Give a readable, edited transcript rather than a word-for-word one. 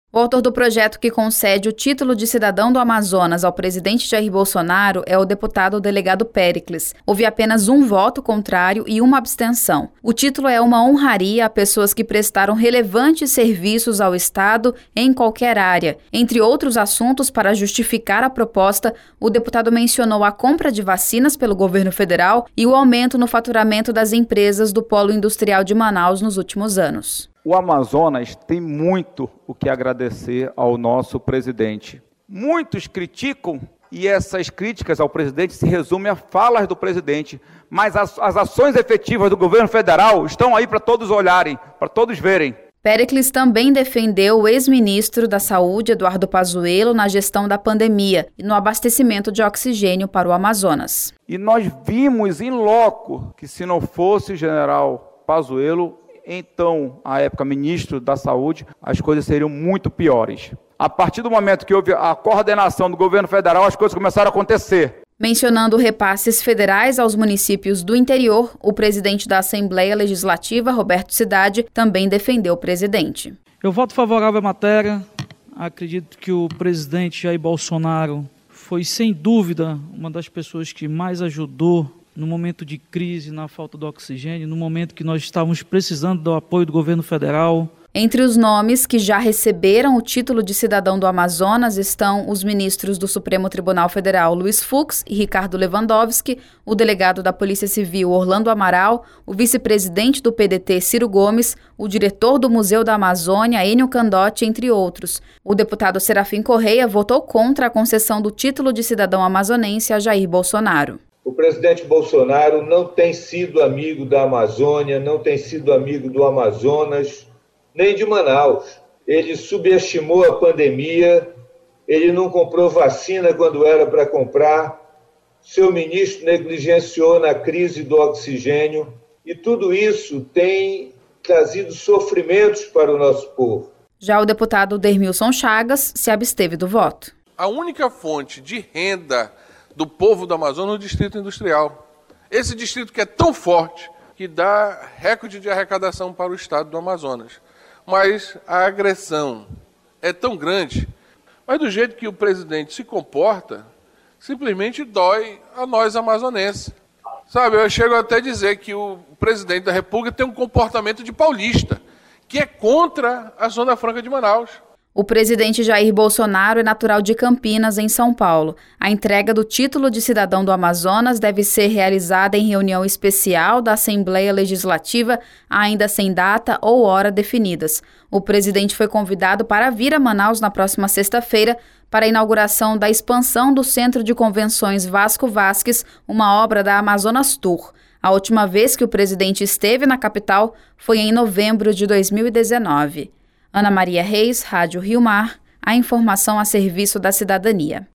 O autor do projeto que concede o título de cidadão do Amazonas ao presidente Jair Bolsonaro é o deputado delegado Péricles. Houve apenas um voto contrário e uma abstenção. O título é uma honraria a pessoas que prestaram relevantes serviços ao Estado em qualquer área. Entre outros assuntos, para justificar a proposta, o deputado mencionou a compra de vacinas pelo governo federal e o aumento no faturamento das empresas do Polo Industrial de Manaus nos últimos anos. O Amazonas tem muito o que agradecer ao nosso presidente. Muitos criticam e essas críticas ao presidente se resumem a falas do presidente, mas as ações efetivas do governo federal estão aí para todos olharem, para todos verem. Péricles também defendeu o ex-ministro da Saúde, Eduardo Pazuello, na gestão da pandemia e no abastecimento de oxigênio para o Amazonas. E nós vimos em loco que se não fosse o general Pazuello, então, à época, ministro da Saúde, as coisas seriam muito piores. A partir do momento que houve a coordenação do governo federal, as coisas começaram a acontecer. Mencionando repasses federais aos municípios do interior, o presidente da Assembleia Legislativa, Roberto Cidade, também defendeu o presidente. Eu voto favorável à matéria. Acredito que o presidente Jair Bolsonaro foi, sem dúvida, uma das pessoas que mais ajudou no momento de crise, na falta do oxigênio, no momento que nós estávamos precisando do apoio do governo federal. Entre os nomes que já receberam o título de cidadão do Amazonas estão os ministros do Supremo Tribunal Federal, Luiz Fux e Ricardo Lewandowski, o delegado da Polícia Civil, Orlando Amaral, o vice-presidente do PDT, Ciro Gomes, o diretor do Museu da Amazônia, Enio Candotti, entre outros. O deputado Serafim Correia votou contra a concessão do título de cidadão amazonense a Jair Bolsonaro. O presidente Bolsonaro não tem sido amigo da Amazônia, não tem sido amigo do Amazonas, nem de Manaus. Ele subestimou a pandemia, ele não comprou vacina quando era para comprar, seu ministro negligenciou na crise do oxigênio, e tudo isso tem trazido sofrimentos para o nosso povo. Já o deputado Dermilson Chagas se absteve do voto. A única fonte de renda do povo do Amazonas no distrito industrial. Esse distrito que é tão forte, que dá recorde de arrecadação para o estado do Amazonas. Mas a agressão é tão grande, mas do jeito que o presidente se comporta, simplesmente dói a nós amazonenses. Sabe, eu chego até a dizer que o presidente da República tem um comportamento de paulista, que é contra a Zona Franca de Manaus. O presidente Jair Bolsonaro é natural de Campinas, em São Paulo. A entrega do título de cidadão do Amazonas deve ser realizada em reunião especial da Assembleia Legislativa, ainda sem data ou hora definidas. O presidente foi convidado para vir a Manaus na próxima sexta-feira para a inauguração da expansão do Centro de Convenções Vasco Vasques, uma obra da Amazonas Tour. A última vez que o presidente esteve na capital foi em novembro de 2019. Ana Maria Reis, Rádio Rio Mar, a informação a serviço da cidadania.